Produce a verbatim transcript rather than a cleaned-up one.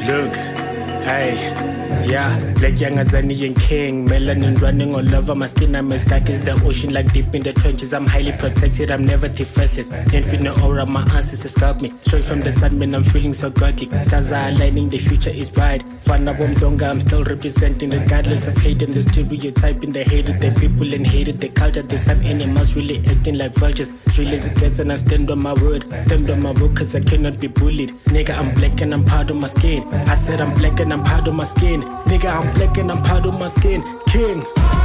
Look, hey, yeah, black young Azanian king, melanin running all over my skin. I'm as dark as the ocean, like deep in the trenches. I'm highly protected, I'm never defenseless. Infinite aura, my ancestors sculpt me. Straight from the sun, man, I'm feeling so godly. Stars are aligning, the future is bright. Fana Bomtonga, I'm still representing, regardless of hate and the stereotyping. They hated the people and hated the culture. There's some animals really acting like vultures. It's real as it gets, and I stand on my word. Stand on my word, cause I cannot be bullied. Nigga, I'm black and I'm proud of my skin. I said I'm black and I'm proud of my skin. Nigga, I'm black and I'm proud of my skin. King.